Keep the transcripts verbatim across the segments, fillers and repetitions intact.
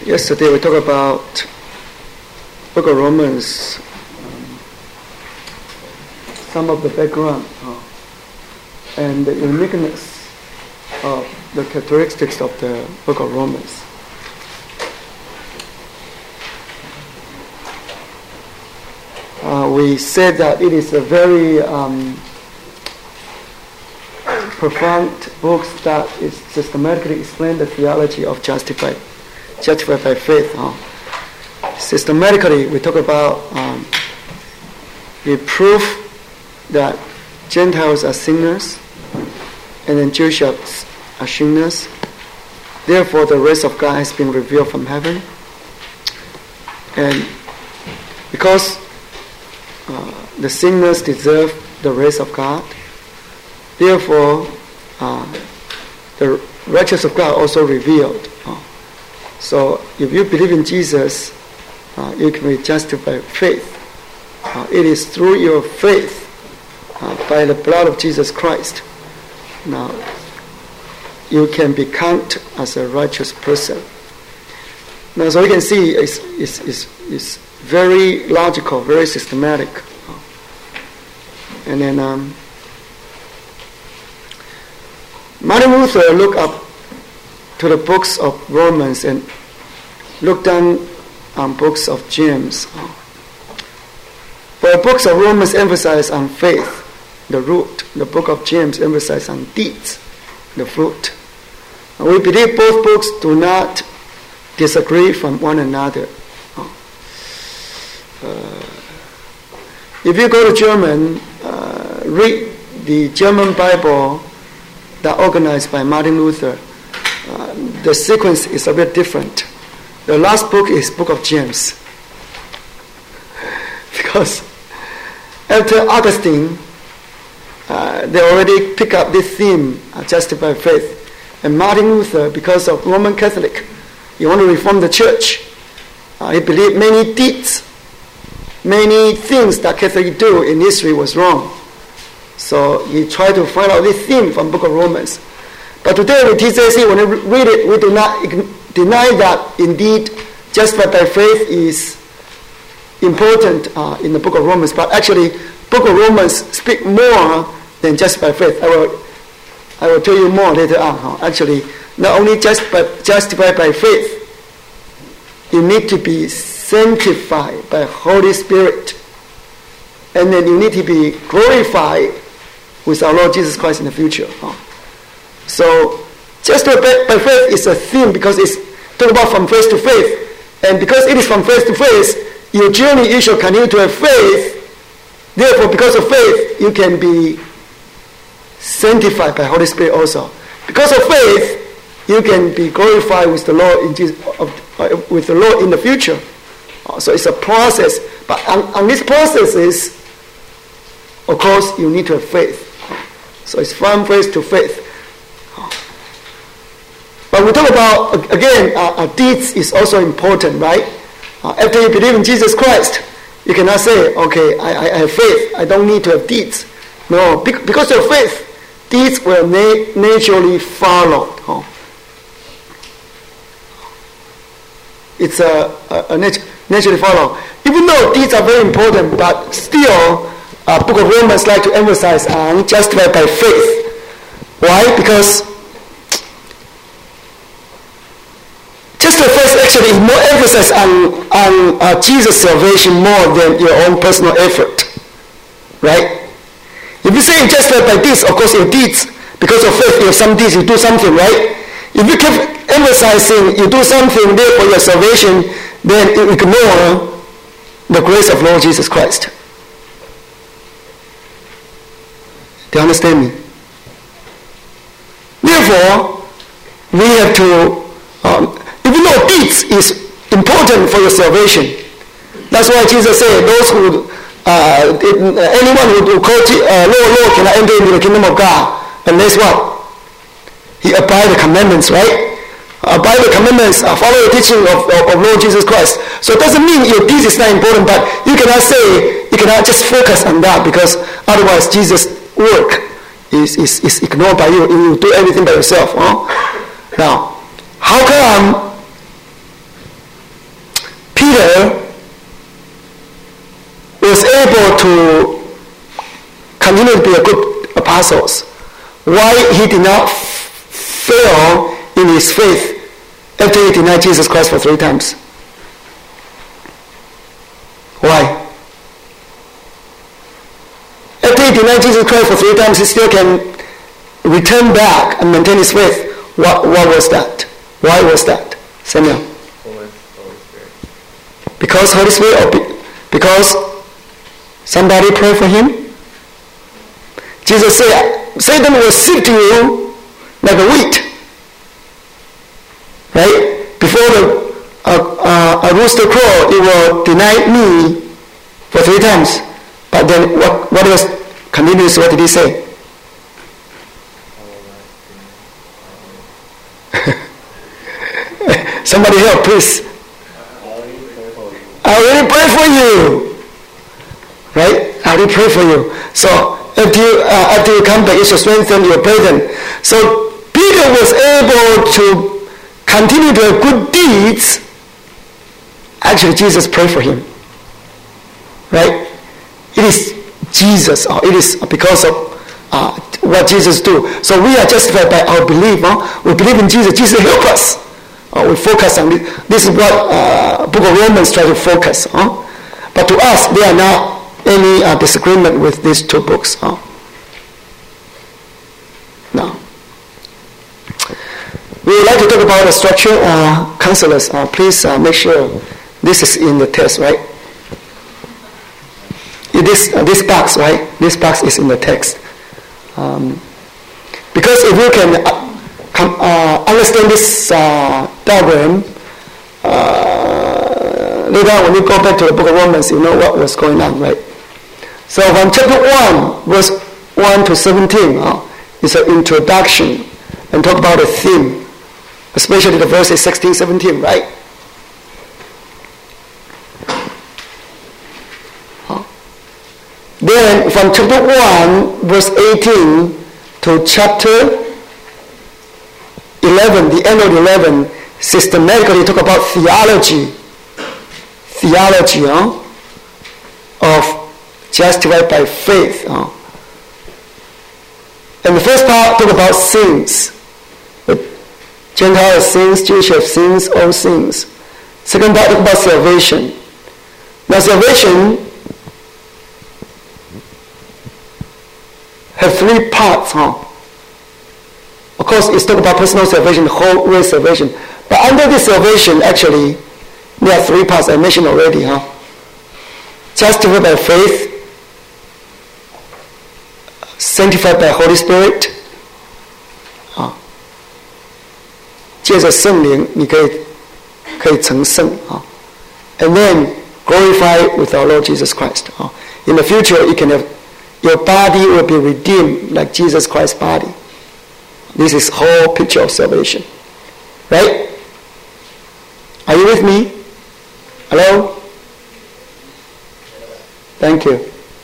Yesterday we talked about Book of Romans, some of the background uh, and the uniqueness of the characteristics of the Book of Romans. Uh, we said that it is a very um, profound book that is systematically explain the theology of justified, justified by faith. Uh. Systematically, we talk about um, the proof that Gentiles are sinners, and then Jews are sinners. Therefore, the wrath of God has been revealed from heaven, and because uh, the sinners deserve the wrath of God, therefore, uh, the righteousness of God also revealed. Uh, so, if you believe in Jesus, uh, you can be justified by faith. Uh, it is through your faith, uh, by the blood of Jesus Christ. Now, you can be counted as a righteous person. Now, so you can see, it's, it's, it's, it's very logical, very systematic. Uh, and then, um, Martin Luther looked up to the books of Romans and looked down on books of James. For the books of Romans emphasize on faith, the root. The book of James emphasizes on deeds, the fruit. And we believe both books do not disagree from one another. Uh, if you go to German, uh, read the German Bible that organized by Martin Luther, uh, the sequence is a bit different. The last book is Book of James. Because after Augustine, uh, they already pick up this theme, uh, justified faith. And Martin Luther, because of Roman Catholic, he wanted to reform the church. Uh, he believed many deeds, many things that Catholics do in history was wrong. So he tried to find out this theme from Book of Romans. But today with T C C, when we read it, we do not deny that indeed justified by faith is important uh, in the Book of Romans. But actually, Book of Romans speak more than justified by faith. I will, I will tell you more later on. Huh? Actually, not only just by, justified by faith, you need to be sanctified by Holy Spirit. And then you need to be glorified with our Lord Jesus Christ in the future. Huh? So, justified by faith is a theme because it's talked about from faith to faith. And because it is from faith to faith, your journey you shall continue to have faith. Therefore, because of faith, you can be sanctified by Holy Spirit also. Because of faith, you can be glorified with the Lord in Jesus, uh, with the Lord in the future. Uh, so it's a process. But on, on this process is, of course, you need to have faith. So it's from faith to faith. But we talk about, again, uh, uh, deeds is also important, right? Uh, after you believe in Jesus Christ, you cannot say, okay, I, I have faith, I don't need to have deeds. No, because of faith, deeds will na- naturally follow. Oh. It's a, a, a nat- naturally follow. Even though deeds are very important, but still, uh, Book of Romans like to emphasize on justified by faith. Why? Because justified faith actually is more emphasis on, on uh, Jesus' salvation more than your own personal effort. Right? If you say justified by deeds, of course your deeds, because of faith, you have some deeds, you do something, right? If you keep emphasizing you do something there for your salvation, then you ignore the grace of Lord Jesus Christ. Do you understand me? Therefore, we have to, um, even though deeds is important for your salvation, that's why Jesus said, those who, uh, anyone who, who call uh, Lord, Lord cannot enter into the kingdom of God unless what? He abide the commandments, right? Abide the commandments, uh, follow the teaching of, of, of Lord Jesus Christ. So it doesn't mean your deeds is not important, but you cannot say, you cannot just focus on that, because otherwise Jesus' work is, is, is ignored by you. You do everything by yourself. Huh? Now, how come apostles, why he did not f- fail in his faith after he denied Jesus Christ for three times. Why? After he denied Jesus Christ for three times, he still can return back and maintain his faith. What, what was that? Why was that? Samuel? Holy Spirit. Because Holy Spirit, or be, because somebody prayed for him? Jesus said, Satan will sift you like a wheat. Right? Before the uh, uh, a rooster crow, it will deny me for three times. But then what, what was continuous? What did he say? Somebody help, please. I already pray for you. Right? I already pray for you. So after you, uh, after you come back, you should strengthen your brethren. So Peter was able to continue to have good deeds. Actually, Jesus prayed for him. Right? It is Jesus, or it is because of uh, what Jesus do. So we are justified by our belief. Huh? We believe in Jesus. Jesus help us. Uh, we focus on this. This is what uh, Book of Romans try to focus on. Huh? But to us, there are not any uh, disagreement with these two books. Huh? No. We would like to talk about the structure. Uh, counselors, uh, please uh, make sure this is in the text, right? This uh, this box, right? This box is in the text. Um, because if you can uh, com- uh, understand this uh, diagram, uh, later on when you go back to the Book of Romans, you know what was going on, right? So from chapter one, verse one to seventeen, uh, is an introduction and talk about a theme, especially the verses sixteen, seventeen, right? Then from chapter one, verse eighteen to chapter eleven, the end of eleven, systematically talk about theology. Theology huh, of justified by faith. Huh. And the first part talk about sins. The Gentile have sins, Jewish have sins, all sins. Second part talk about salvation. Now salvation have three parts, huh? Of course, it's talking about personal salvation, whole race salvation. But under this salvation, actually, there are three parts I mentioned already, huh? Justified by faith, sanctified by Holy Spirit, 啊，借着圣灵，你可以可以成圣啊 ，and then glorified with our Lord Jesus Christ. 啊 In the future, you can have your body will be redeemed like Jesus Christ's body. This is whole picture of salvation. Right? Are you with me? Hello? Thank you.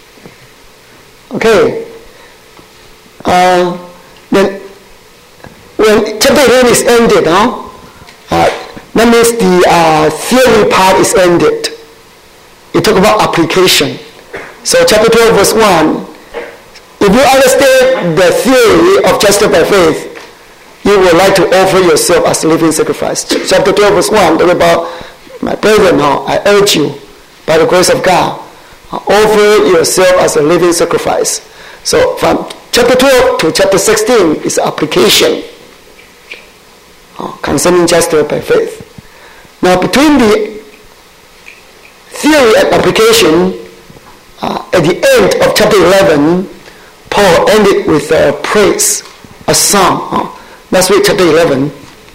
Okay. Uh, then when chapter eleven is ended, huh? uh, that means the uh, theory part is ended. You talk about application. So chapter twelve verse one, if you understand the theory of justice by faith, you would like to offer yourself as a living sacrifice. Chapter twelve verse one, talk about, my brethren, I urge you, by the grace of God, offer yourself as a living sacrifice. So from chapter twelve to chapter sixteen is application concerning justice by faith. Now between the theory and application, Uh, at the end of chapter eleven, Paul ended with a praise, a song. Uh, let's read chapter eleven.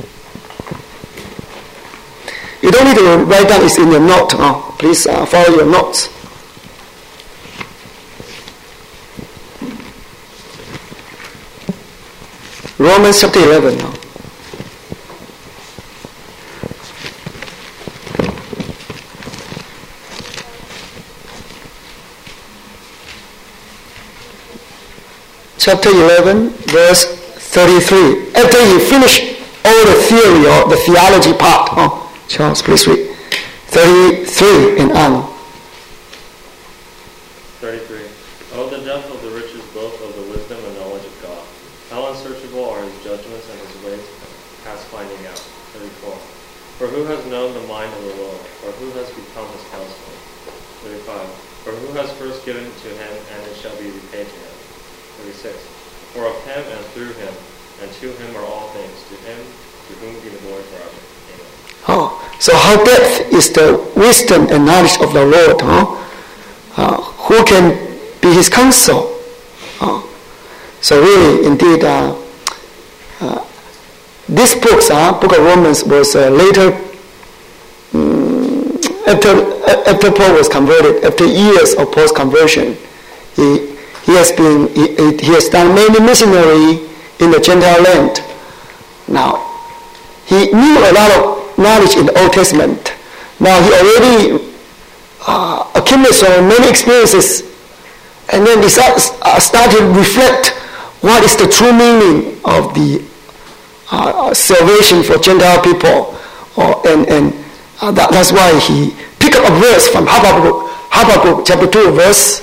You don't need to write down, it's in your note. Uh, please uh, follow your notes. Romans chapter eleven. Uh. Chapter eleven, verse thirty-three. After you finish all the theory or the theology part, oh, Charles, please read. thirty-three and on. thirty-three. Oh, the depth of the riches both of the wisdom and knowledge unsearchable are his judgments and his ways past finding out. thirty-four. For who has known the mind of the Lord? Or who has become his counselor? thirty-five. For who has first given to him, and it shall be repaid to him? thirty-six. For of him, and through him, and to him are all things. To him, to whom be the glory forever. Amen. Oh, so how depth is the wisdom and knowledge of the Lord? Huh? Uh, who can be his counsel? Uh, so really, indeed, uh, uh, this book, uh, Book of Romans, was uh, later, um, after after Paul was converted, after years of post-conversion, he he has been he, he has done many missionary in the Gentile land. Now, he knew a lot of knowledge in the Old Testament. Now he already uh, accumulated many experiences, and then he start, uh, started to reflect what is the true meaning of the uh, salvation for Gentile people, or, and, and uh, that, that's why he picked up a verse from Habakkuk, Habakkuk chapter two, verse,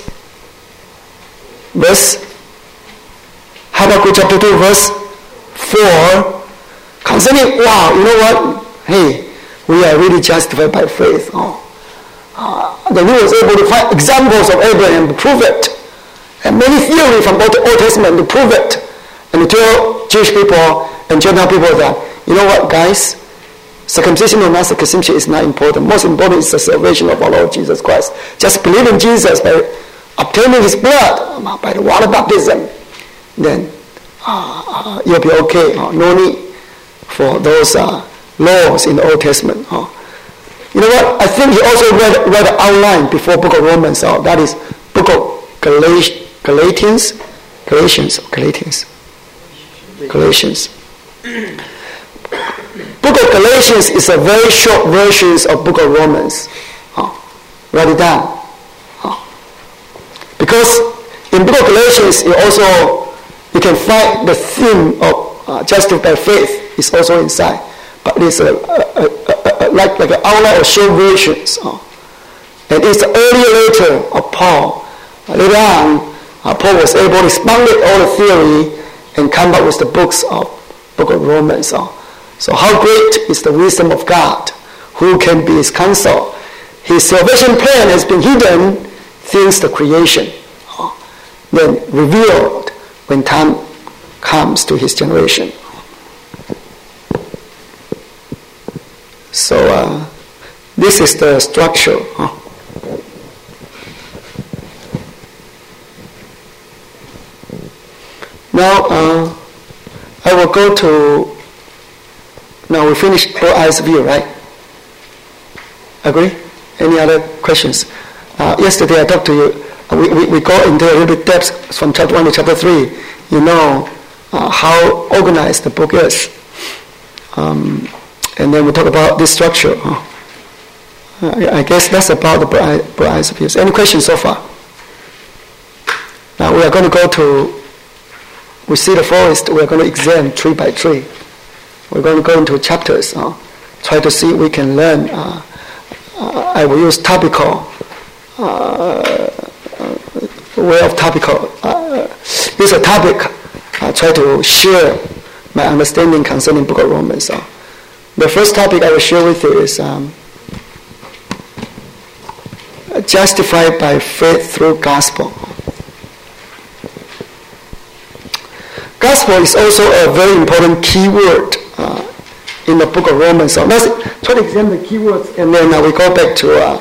verse, Habakkuk chapter two, verse four, concerning, wow, you know what? Hey, we are really justified by faith. Oh. Uh, then he was able to find examples of Abraham to prove it, and many theories from the Old Testament to prove it, and to tell Jewish people and Gentile people that, you know what, guys, circumcision or not circumcision is not important. Most important is the salvation of our Lord Jesus Christ. Just believe in Jesus by obtaining his blood, by the water baptism, then uh, uh, you'll be okay. Uh, no need for those uh, laws in the Old Testament. Uh. You know what? I think he also read, read the outline before Book of Romans. Uh, that is Book of Galat- Galatians, Galatians, Galatians, Galatians. Book of Galatians is a very short version of Book of Romans. Uh, write it down. Uh, because in Book of Galatians, you also you can find the theme of uh, justified by faith is also inside. But it's a, a, a, a, like like an outline of short versions, uh, and it's the earlier letter of Paul. Uh, later on, uh, Paul was able to expound all the theory and come up with the books of Book of Romans. Uh. So how great is the wisdom of God? Who can be his counsel? His salvation plan has been hidden since the creation, uh, then revealed when time comes to his generation. So uh, this is the structure. Huh? Now uh, I will go to. Now we finished all eyes view, right? Agree? Any other questions? Uh, yesterday I talked to you. We, we we go into a little bit depth from chapter one to chapter three. You know uh, how organized the book is. Um, And then we talk about this structure. Oh. I, I guess that's about the broad eyes views. Any questions so far? Now we are going to go to, we see the forest, we are going to examine tree by tree. We're going to go into chapters, uh, try to see if we can learn. Uh, uh, I will use topical, uh, way of topical. Uh, use a topic, uh, try to share my understanding concerning Book of Romans. Uh. The first topic I will share with you is um, justified by faith through gospel. Gospel is also a very important key word uh, in the book of Romans. So let's try to examine the key words, and then uh, we go back to uh,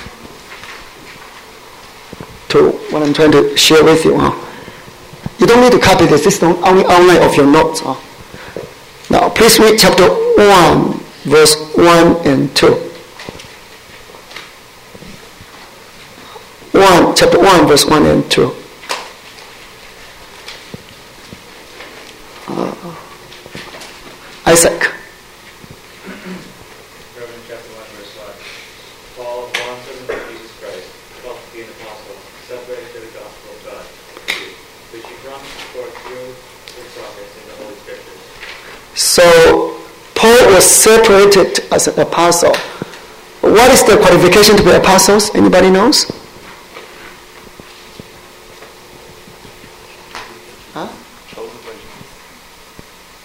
to what I'm trying to share with you. Huh? You don't need to copy this. This is the only outline of your notes. Huh? Now, please read chapter one, verse one and two. One, chapter one, verse one and two. Uh, Isaac. Romans chapter one, verse one. Paul, a bondservant of Jesus Christ, called to be an apostle, separated to the gospel of God, which he promised forth through the prophets in the Holy Scriptures. So, Paul was separated as an apostle. What is the qualification to be apostles? Anybody knows? Huh?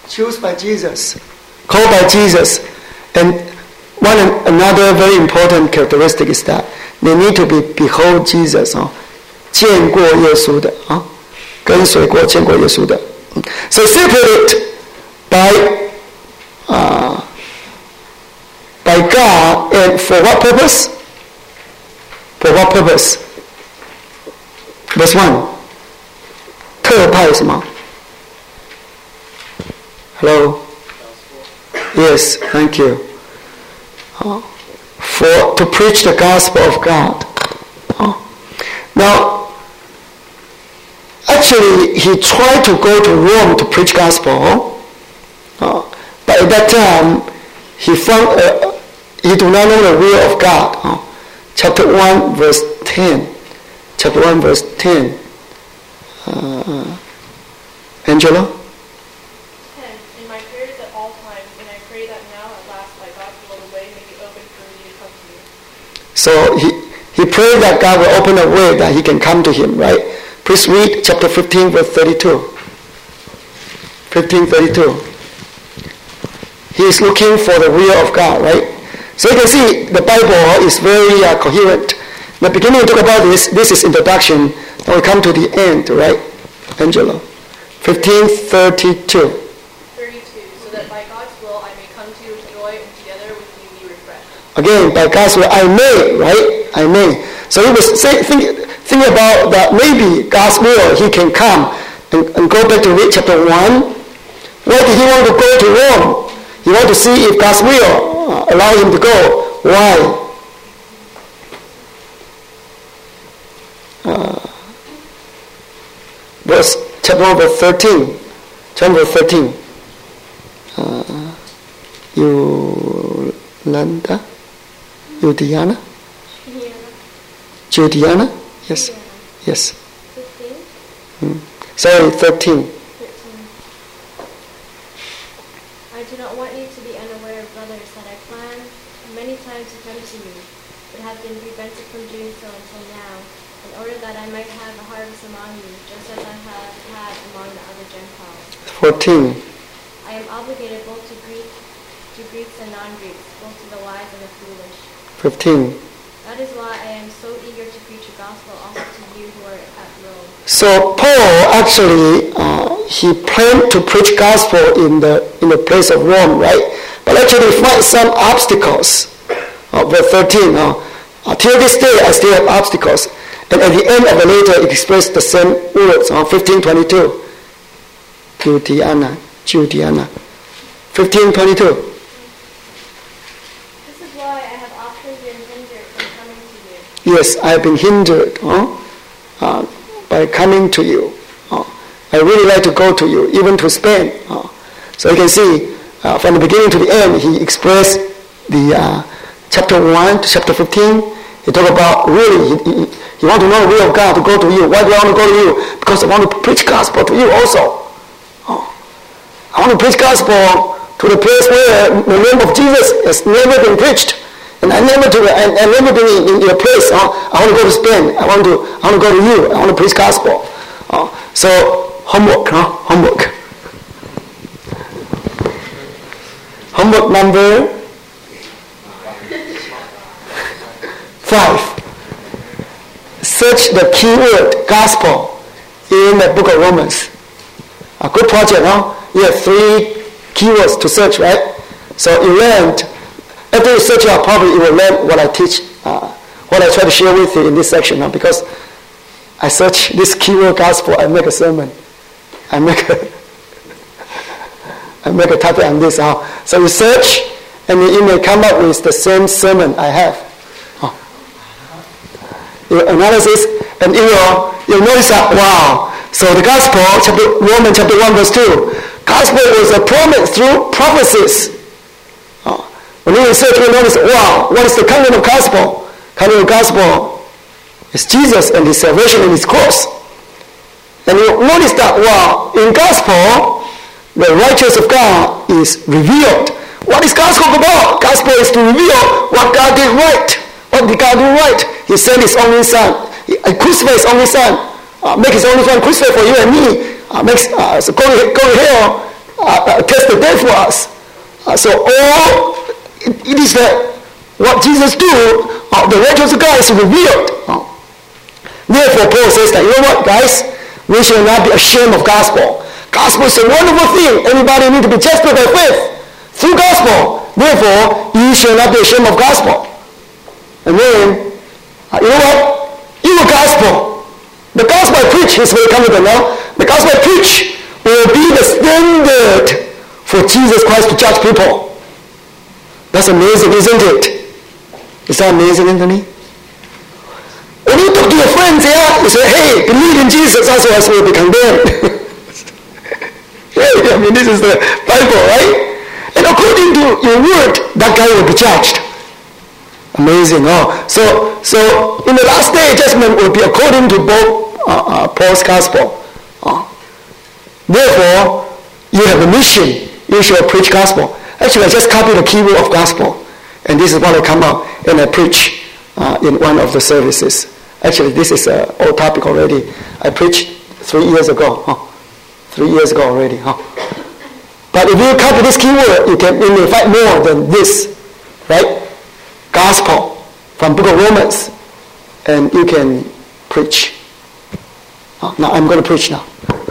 chosen by Jesus, called by Jesus. And one another very important characteristic is that they need to be behold Jesus, 啊，见过耶稣的啊，跟随过见过耶稣的。So separated by uh, by God, and for what purpose? For what purpose? Verse one. 特派什么 ？Hello. Yes, thank you. Uh, for to preach the gospel of God. Uh, now, actually, he tried to go to Rome to preach gospel, uh, but at that time, he found uh, he do not know the will of God. Uh, chapter one, verse ten. Chapter one, verse ten. Uh, Angela. In my prayers at all times, and I pray that now at last by God's will the way may be open for me to come to you. So he he prayed that God will open a way that he can come to him, right? Please read chapter fifteen, verse thirty-two. fifteen thirty-two. He is looking for the will of God, right? So you can see the Bible is very uh, coherent. In the beginning we talk about this. This is introduction. Then we come to the end, right, Angela? fifteen thirty-two. thirty-two. So that by God's will I may come to you with joy and together with you be refreshed. Again, by God's will, I may, right? I may. So he was say, think, think about that maybe God's will, he can come and, and go back to read chapter one. Why did he want to go to Rome? He wanted to see if God's will uh, allow him to go. Why? Uh, verse, chapter one, verse thirteen. Chapter thirteen. Uh, Yolanda? Judiana? Judiana? Yes. Yes. fifteen? Mm. Sorry, thirteen. thirteen. I do not want you to be unaware, brothers, that I planned many times to come to you, but have been prevented from doing so until now, in order that I might have a harvest among you, just as I have had among the other Gentiles. fourteen. I am obligated both to Greek, to Greeks and non-Greeks, both to the wise and the foolish. fifteen. That is why I am so eager to preach the gospel also to you who are at Rome. So Paul actually uh, he planned to preach gospel in the in the place of Rome, right? But actually find some obstacles. Uh, verse thirteen. Uh, Until this day, I still have obstacles. And at the end of the letter, it expressed the same words. Uh, fifteen twenty-two. Judiana, Judiana. fifteen twenty-two. This is why I have often been hindered from coming to you. Yes, I have been hindered uh, uh, by coming to you. Uh, I really like to go to you, even to Spain. Uh, so you can see, uh, from the beginning to the end, he expressed the uh, chapter one to chapter fifteen. He talked about really, he, he, he want to know the will of God to go to you. Why do I want to go to you? Because I want to preach gospel to you also. Uh, I want to preach gospel to the place where the name of Jesus has never been preached. And I never do. I, I never been in, in your place. Uh, I want to go to Spain. I want to. I want to go to you. I want to preach gospel. Uh, so homework, huh? Homework. Homework number five. Search the keyword gospel in the book of Romans. A good project, huh? You have three keywords to search, right? So you learned. After you search out, probably you will learn what I teach, uh, what I try to share with you in this section now, because I search this keyword gospel, I make a sermon. I make a, I make a topic on this. Uh. So you search, and you may come up with the same sermon I have. Uh. Your analysis, and you will you'll notice that, wow. So the gospel, chapter, Romans chapter one, verse two, gospel was a promise through prophecies. Uh. When you research, you notice, wow, what is the content of gospel? Content of gospel is Jesus and his salvation and his cross. And you notice that, wow, in gospel, the righteousness of God is revealed. What is gospel about? Gospel is to reveal what God did right. What did God do right? He sent his only son. He crucified his only son. Uh, make his only son crucified for you and me. Uh, makes, uh, so go to, go to hell. Uh, uh, tasted death for us. Uh, so all it, it is that what Jesus do, uh, the righteous God is revealed. Uh, therefore, Paul says that, you know what, guys? We shall not be ashamed of gospel. Gospel is a wonderful thing. Everybody need to be justified by faith through gospel. Therefore, you shall not be ashamed of gospel. And then, uh, you know what? Your gospel, the gospel I preach is very comfortable now. The gospel I preach will be the standard for Jesus Christ to judge people. That's amazing, isn't it? Is that amazing, Anthony? When you talk to your friends, yeah, you say, hey, believe in Jesus, otherwise you will be condemned. I mean, this is the Bible, right? And according to your word, that guy will be judged. Amazing. Oh, so so in the last day, judgment will be according to both uh, uh, Paul's gospel. Uh, therefore, you have a mission. You should preach gospel. Actually, I just copied the keyword of gospel, and this is what I come up and I preach uh, in one of the services. Actually, this is an old topic already. I preached three years ago. Huh? Three years ago already. Huh? But if you copy this keyword, you can you may find more than this, right? Gospel from Book of Romans, and you can preach. Oh, now I'm going to preach now.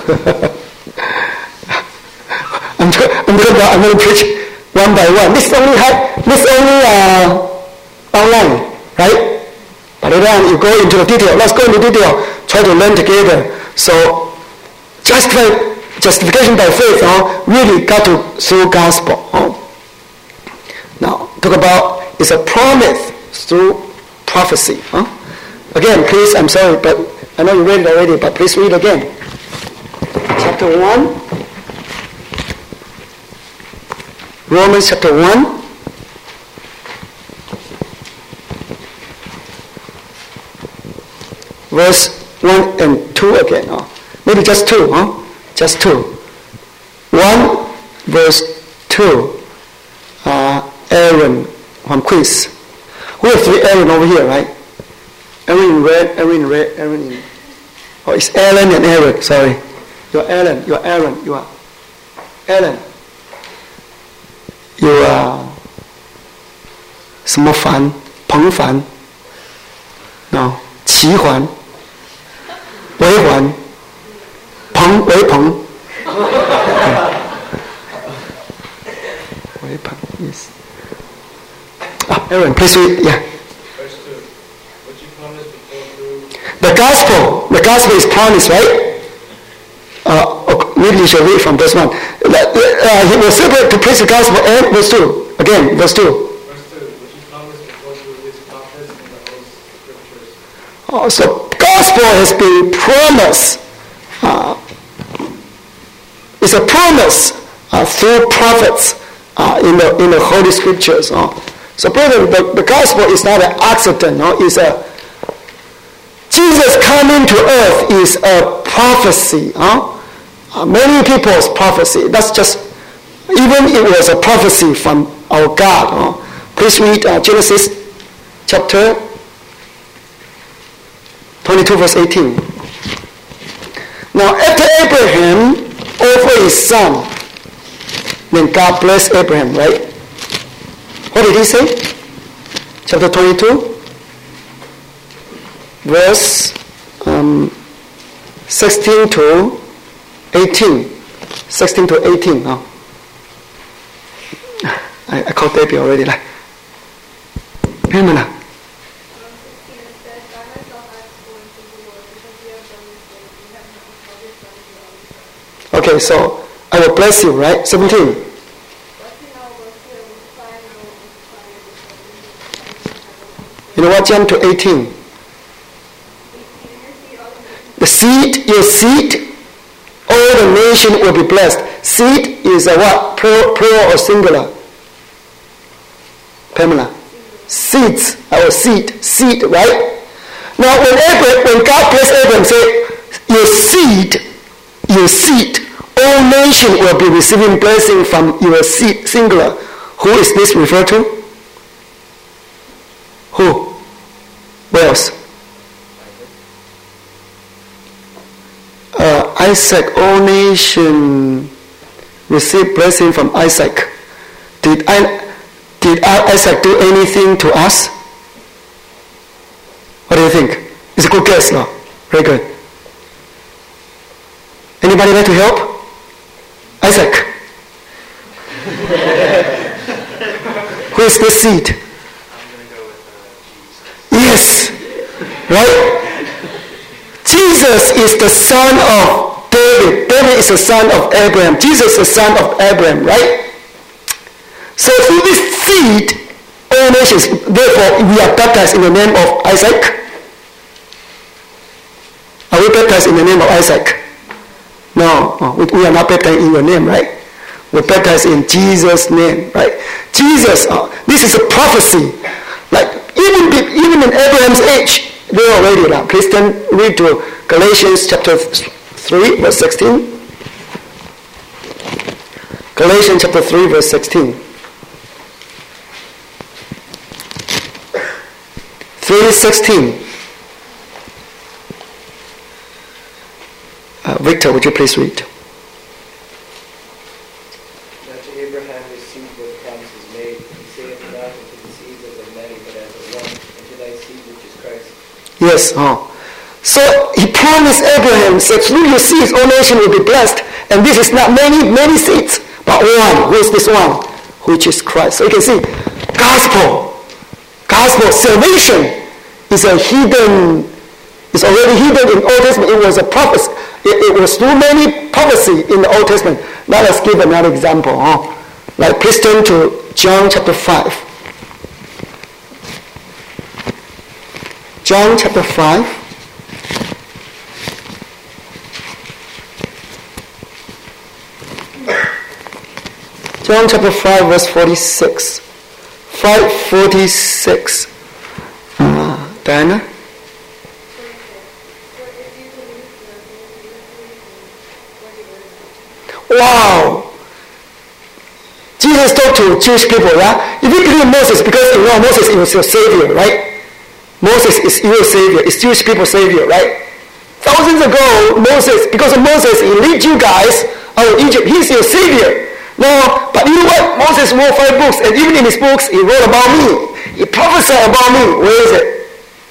I'm, I'm going to I'm going to preach one by one. This only had this only uh, online, right? But then you go into the detail. Let's go into detail. Try to learn together. So, justify, justification by faith, oh, really got to through gospel. Oh. Now, talk about it's a promise through prophecy. Huh? Again, please, I'm sorry, but I know you read it already, but please read again. Chapter one. Romans chapter one. Verse one and two again. Huh? Maybe just two, huh? Just two. one, verse two. Uh, Aaron from quiz. We have three Aaron over here, right? Aaron in red, Aaron in red, Aaron in... Oh, it's Aaron and Aaron, sorry. You're Aaron, you're Aaron, you are Aaron. You are... 什么凡? 彭凡? No. 齐环? 为环? 彭为彭? 为彭, yes. Ah, Aaron, please read. Yeah. Verse two. What you promised before through... The gospel. The gospel is promised, right? Uh, okay, maybe you should read from verse one. Uh, he was separate to preach the gospel and verse two. Again, verse two. Verse two. What you promised before through his prophets in the Holy Scriptures. Oh, so gospel has been promised. Uh, it's a promise uh, through prophets uh, in the in the Holy Scriptures. Uh. So, brother, the, the gospel is not an accident. No? It's a Jesus coming to earth is a prophecy. Huh? Uh, many people's prophecy. That's just even it was a prophecy from our God. Huh? Please read uh, Genesis chapter twenty-two, verse eighteen. Now, after Abraham offered his son, then God blessed Abraham, right? What did he say? Chapter twenty-two, verse um, sixteen to eighteen. sixteen to eighteen. Oh. I, I called Debbie already. Like, Pamela. Okay, so I will bless you, right? seventeen. You know what? Jump to eighteen. The seed, your seed, all the nation will be blessed. Seed is a what? Plural, plural or singular? Pamela. Seeds, our seed, seed, right? Now when Abraham, when God blessed Abraham, say, your seed, your seed, all nation will be receiving blessing from your seed, singular. Who is this referred to? Who? Where else? Uh, Isaac, all nation. received blessing from Isaac. Did, I, did Isaac do anything to us? What do you think? It's a good guess, no? Very good. Anybody like to help? Isaac. Who is this seed? I'm going to go with uh, Yes. Jesus. Right? Jesus is the son of David. David is the son of Abraham. Jesus is the son of Abraham, right? So through this seed, all nations, therefore we are baptized in the name of Isaac. Are we baptized in the name of Isaac? No, oh, we, we are not baptized in your name, right? We're baptized in Jesus' name, right? Jesus, uh, this is a prophecy. Like, even, even in Abraham's age, they're already now. Please then read to Galatians chapter three, verse sixteen. Galatians chapter three, verse sixteen. three sixteen. Uh, Victor, would you please read? Now to Abraham his seed were the promises made. He saith not unto the seeds as of many, but as of one, and to thy seed which is Christ. Yes. Oh. So he promised Abraham that through your seeds all nations will be blessed. And this is not many, many seeds, but one. Who is this one? Which is Christ. So you can see, gospel, gospel, salvation is a hidden, it's already hidden in Old Testament. It was a prophecy. It, it was too many prophecy in the Old Testament. Now let's give another example. Huh? Like please turn to John chapter five. John chapter five. John chapter five verse forty-six. five forty-six. Uh, Diana? Wow! Jesus talked to Jewish people, yeah? If you believe in Moses, because you know Moses is your savior, right? Moses is your savior, it's Jewish people's savior, right? Thousands ago, Moses, because of Moses, he lead you guys out of Egypt. He's your savior. No, but you know what? Moses wrote five books, and even in his books, he wrote about me. He prophesied about me. Where is it?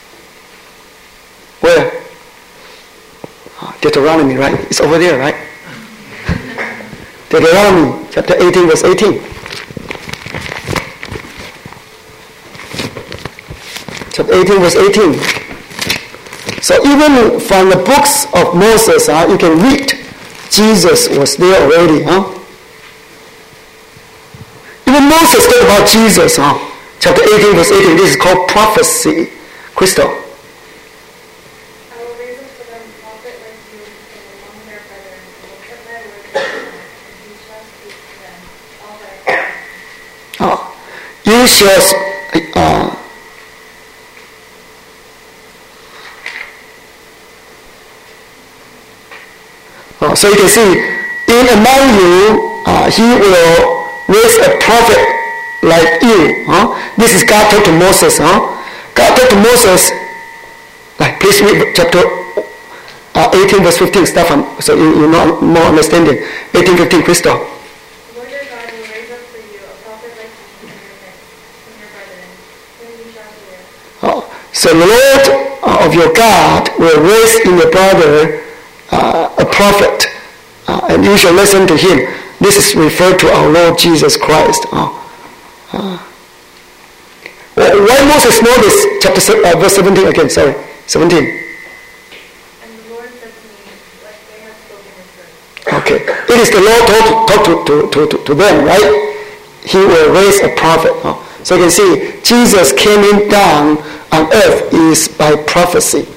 Where? Oh, Deuteronomy, right? It's over there, right? Deuteronomy chapter eighteen, verse eighteen. Chapter eighteen, verse eighteen. So even from the books of Moses, uh, you can read Jesus was there already. Huh? Even Moses talked about Jesus. Huh? Chapter eighteen, verse eighteen. This is called prophecy. Crystal. I will raise up for them a prophet like you from among their brethren, and will put my word in their mouth, and he shall speak to them all that I command. Oh, you shall. Uh, oh, so you can see, in among you, uh, he will raise a prophet like you. Huh? This is God talked to Moses. Huh? God talked to Moses. Like, please read chapter uh, eighteen, verse fifteen, Stefan, so you, you know more understanding. eighteen, fifteen, Crystal. Lord your God will raise up for you a prophet like you from your midst, from your brethren, whom you shall hear. Oh, so the Lord uh, of your God will raise in your brother uh, a prophet, uh, and you shall listen to him. This is referred to our Lord Jesus Christ. Oh. Uh, why Moses know this? Chapter uh, verse seventeen again. Sorry, seventeen. And the Lord said to me, like they have spoken this word. Okay, it is the Lord talk, talk to, to, to, to, to them, right? He will raise a prophet. Oh. So you can see Jesus coming down on earth is by prophecy.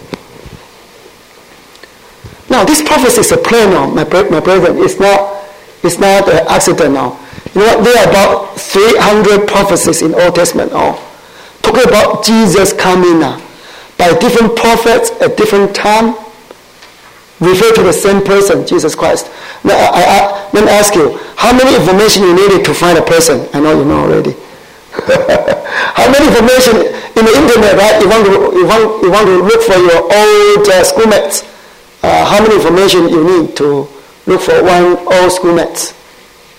Now this prophecy is a plan, no, my my brethren. It's not it's not an accident now. You know what? There are about three hundred prophecies in Old Testament now, talking about Jesus coming now by different prophets at different time, refer to the same person, Jesus Christ. Now, I, I, let me ask you, how many information you needed to find a person? I know you know already. How many information in the internet, right? You want to you want you want to look for your old uh, schoolmates. Uh, how many information you need to look for one old schoolmates?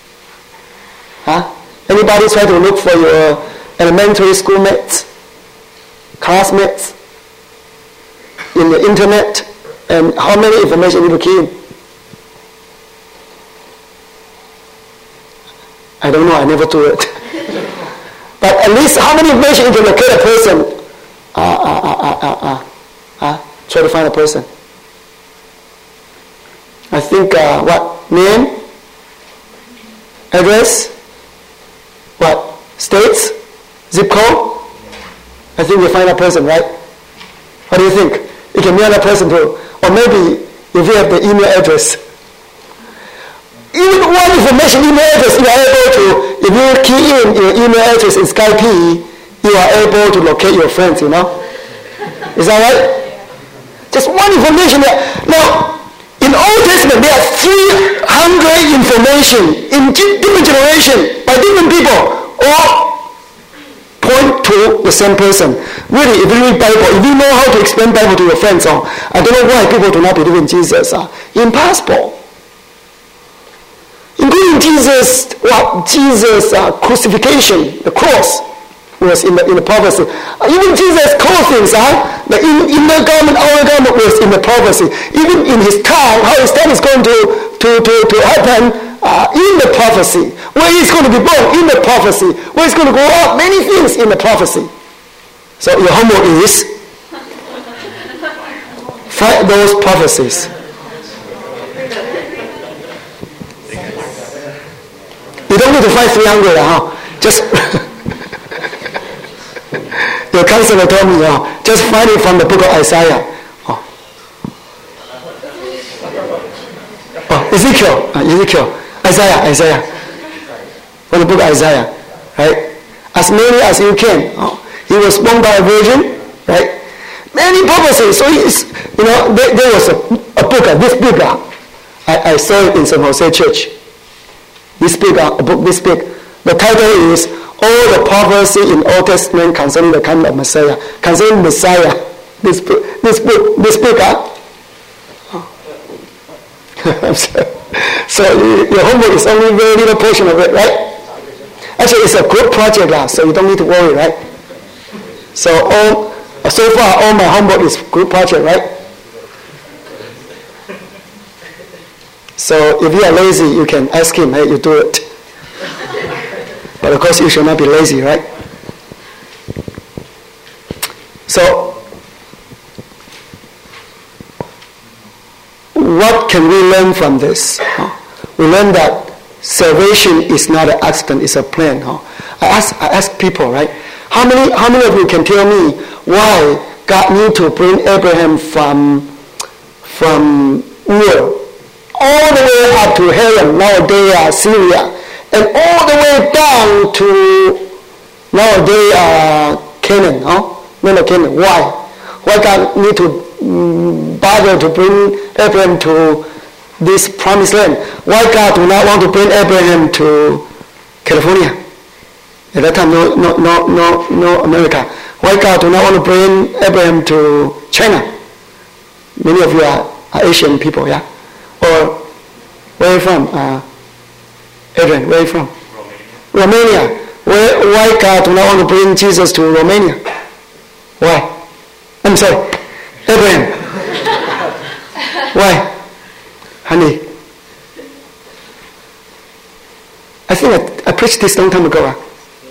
Huh? Anybody try to look for your elementary school mates, classmates in the internet, and how many information you key in? I don't know, I never do it. But at least how many information you can locate a person? Uh, uh, uh, uh, uh, uh, uh, try to find a person. I think, uh, what? Name? Address? What? States? Zip code? I think we find a person, right? What do you think? You can mail a person too. Or maybe if you have the email address. Even one information email address, you are able to, if you key in your email address in Skype, you are able to locate your friends, you know? Is that right? Just one information there. Now, in Old Testament, there are three hundred information in different generation by different people, all point to the same person. Really, if you read Bible, if you know how to explain Bible to your friends, oh, I don't know why people do not believe in Jesus. Uh, impossible. Including Jesus, well, Jesus' uh, crucifixion, the cross, was in the in the prophecy. Uh, even Jesus' clothing, uh, the in, inner garment, outer garment was in the prophecy. Even in his time, how his time is going to to to, to happen uh, in the prophecy. Where he's going to be born in the prophecy. Where he's going to grow up, many things in the prophecy. So your homework is find those prophecies. You don't need to find three hundred, huh? Just your counselor told me, uh, just find it from the book of Isaiah. Oh, oh Ezekiel, uh, Ezekiel, Isaiah, Isaiah. From the book of Isaiah, right? As many as you can. Oh, he was born by a virgin, right? Many prophecies. So he's, you know, there, there was a, a book, uh, this book, uh, I, I saw it in San Jose Church. This book, uh, a book, this book. The title is All the Prophecy in Old Testament Concerning the Coming of Messiah. Concerning Messiah. This book, this book, this book. Uh, oh. So your homework is only a very little portion of it, right? Actually, it's a group project, uh, so you don't need to worry, right? So all, so far, all my homework is group project, right? So if you are lazy, you can ask him, hey, you do it. But of course, you should not be lazy, right? So, what can we learn from this? Huh? We learn that salvation is not an accident; it's a plan. Huh? I ask, I ask people, right? How many, how many of you can tell me why God need to bring Abraham from from Ur all the way up to Haran, nowadays uh, Syria, and all the way down to nowadays uh, Canaan, huh? No, no, Canaan. Why? Why God need to um, bother to bring Abraham to this promised land? Why God do not want to bring Abraham to California? At that time, no, no, no, no, no America. Why God do not want to bring Abraham to China? Many of you are, are Asian people, yeah? Or where are you from? Uh, Adrian, where are you from? Romania. Romania. Where, why God do not want to bring Jesus to Romania? Why? I'm sorry. Abraham. Why? Honey. I think I, I preached this long time ago. Huh?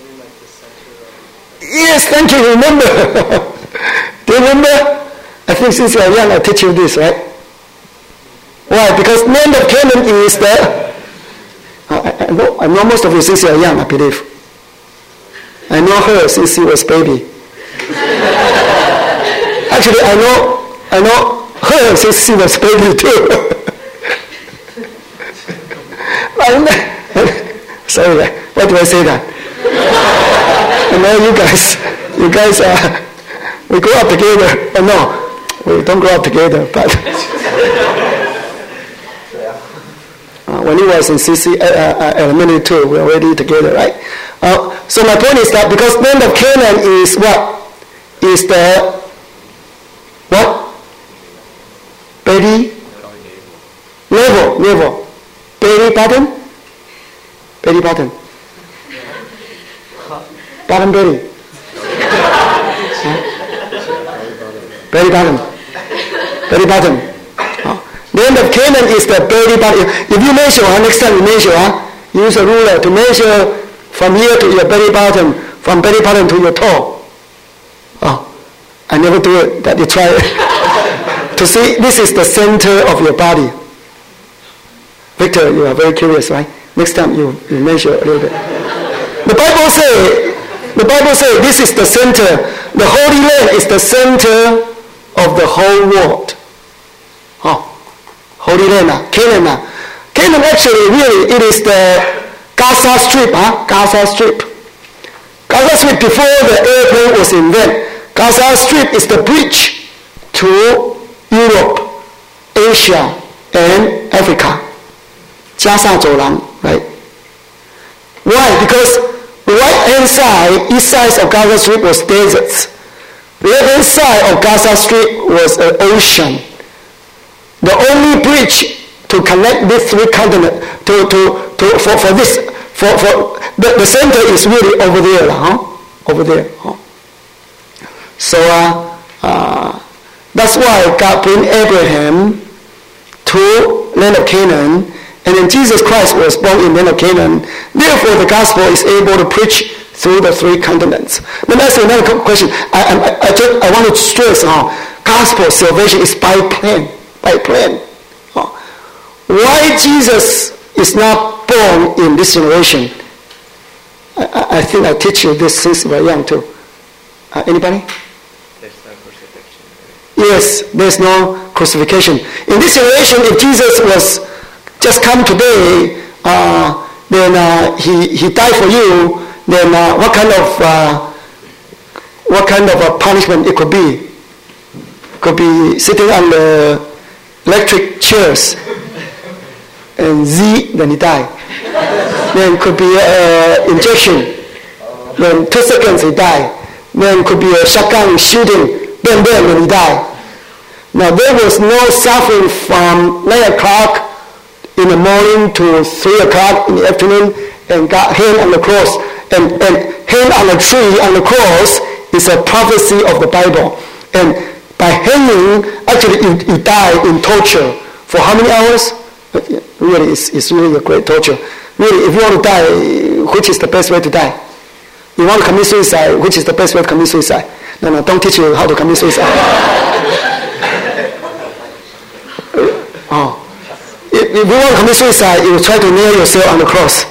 Yes, thank you. Remember? Do you remember? I think since you are young, I teach you this, right? Why? Because land of Canaan is the... Uh, I, I, know, I know most of you since you are young, I believe. I know her since she was baby. Actually, I know I know her since she was baby too. Sorry, why do I say that? And now you guys, you guys, uh, we grow up together. Oh, no, we don't grow up together, but... Uh, when he was in C C uh, uh, elementary too, we were already together, right? Uh, so my point is that because land of Canaan is what? Is the what? Baby? Level, level. Baby button? Baby button. bottom belly. Belly button. Belly button. Oh. The end of Canaan is the belly button. If you measure, uh, next time you measure, uh, use a ruler to measure from here to your belly button, from belly button to your toe. Oh, I never do it, but you try it. To see, this is the center of your body. Victor, you are very curious, right? Next time you, you measure a little bit. The Bible says, the Bible says this is the center. The Holy Land is the center of the whole world. Oh, Holy Land, uh, Canaan. Uh. Canaan actually, really, it is the Gaza Strip, huh? Gaza Strip. Gaza Strip, before the airplane was invented, Gaza Strip is the bridge to Europe, Asia, and Africa. 加萨走廊, right? Why? Because the right-hand side, east side of Gaza Strip was deserts. The left-hand side of Gaza Strip was an ocean. The only bridge to connect these three continents, to, to, to, for, for this, for, for the, the center is really over there, huh? Over there. Huh? So uh, uh, that's why God bring Abraham to land of Canaan, and then Jesus Christ was born in land of Canaan. Therefore, the gospel is able to preach through the three continents. Let me ask you another question. I, I, I, just, I want to stress on uh, gospel salvation is by plan. By plan. Uh, why Jesus is not born in this generation? I, I think I teach you this since we were young too. Uh, anybody? There's no crucifixion. Yes, there's no crucifixion. In this generation, if Jesus was just come today, uh, then uh, he he died for you. Then uh, what kind of uh, what kind of a punishment it could be? Could be sitting on the electric chairs and Z, then he died. Then could be uh, injection. Then two seconds he died. Then could be a shotgun shooting. Then then when he died. Now there was no suffering from nine o'clock in the morning to three o'clock in the afternoon, and got hanged on the cross. And, and hanged on a tree on the cross is a prophecy of the Bible. And by hanging, actually you, you die in torture for how many hours? Really, it's, it's really a great torture. Really, if you want to die, which is the best way to die? You want to commit suicide, which is the best way to commit suicide? No, no, don't teach you how to commit suicide. Oh. If, if you want to commit suicide, you will try to nail yourself on the cross.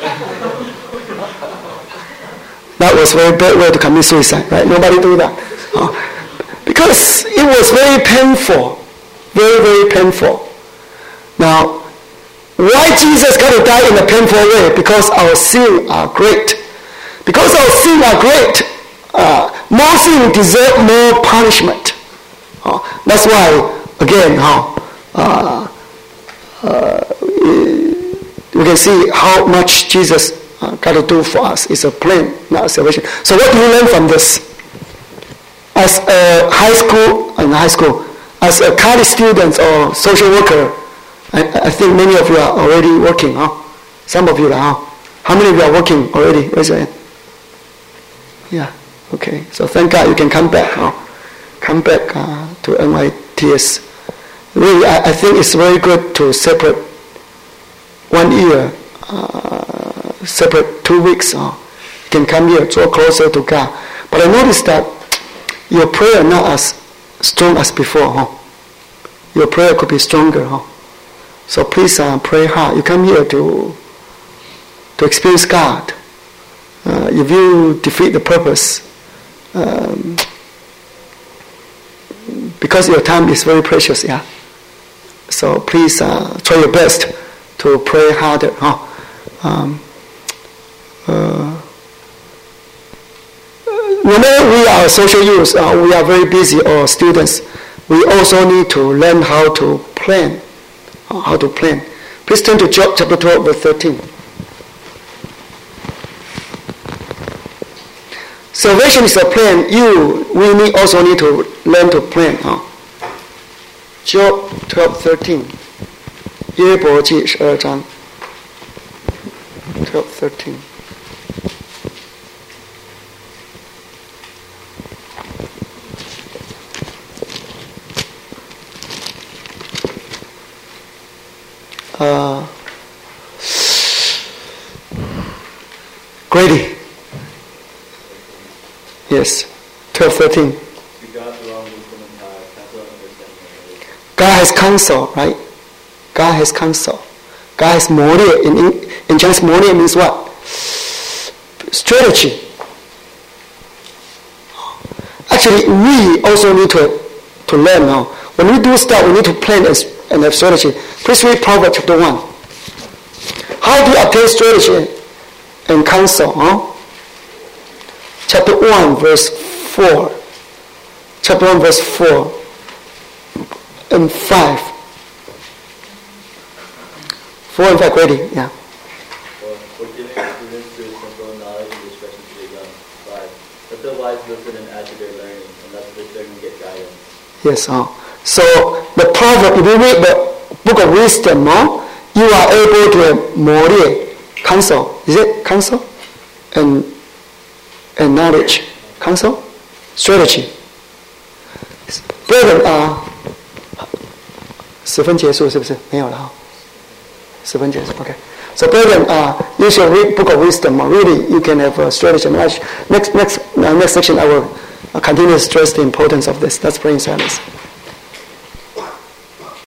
That was a very bad way to commit suicide, right? Nobody do that. Oh. Because it was very painful. Very, very painful. Now, why Jesus got to die in a painful way? Because our sins are great. Because our sins are great, uh, more sins deserve more punishment. Uh, that's why, again, how uh, uh, we can see how much Jesus uh, got to do for us. It's a plan, not a salvation. So what do we learn from this? As a high school, in high school, as a college student or social worker, I, I think many of you are already working, huh? Some of you are, huh? How many of you are working already? Raise your hand. Yeah, okay. So thank God you can come back, huh? Come back uh, to N Y T S. Really, I, I think it's very good to separate one year, uh, separate two weeks. Huh? You can come here, draw closer to God. But I noticed that your prayer not as strong as before, huh? Your prayer could be stronger, huh? So please uh, pray hard. You come here to to experience God. Uh, if you defeat the purpose, um, because your time is very precious, yeah. So please uh, try your best to pray harder, huh? Um, uh, Whenever we are social youth, uh, we are very busy, or students, we also need to learn how to plan. Uh, how to plan. Please turn to Job chapter twelve, verse thirteen. Salvation is a plan. You, we need also need to learn to plan. Huh? Job twelve, thirteen. 约伯记十二章 twelve, thirteen. Uh, Grady. Yes. twelve thirteen. God has counsel, right? God has counsel. God has moria. In, in, in Chinese, moria means what? Strategy. Actually, we also need to, to learn now. When we do stuff, we need to plan and, and have strategy. Please read Proverbs chapter one. How do you obtain strategy and counsel? Huh? Chapter one, verse four. Chapter one, verse four and five. four and five, ready? Yeah. For giving prudence to the simple, knowledge and discretion to the young. five. Let the wise listen and add to their learning, and let the discerning get guidance. Yes. Uh, so the proverb, if you read the book of wisdom, uh, you are able to have moria, counsel. Is it counsel? And and knowledge. Counsel? Strategy. Brethren, 啊，十分结束是不是？没有了哈，十分结束。Okay. So brethren, uh, you should read Book of Wisdom. Really, you can have a strategy. Next, next, uh, next section, I will continue to stress the importance of this. Let's pray in silence.